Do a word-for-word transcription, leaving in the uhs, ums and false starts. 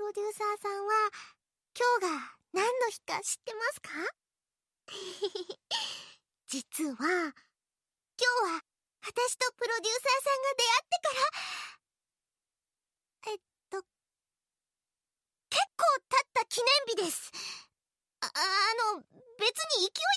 ロデューサーさんは今日が何の日か知ってますか？実は今日は私とプロデューサーさんが出会ってからえっと結構経った記念日です。あ、あの別に勢い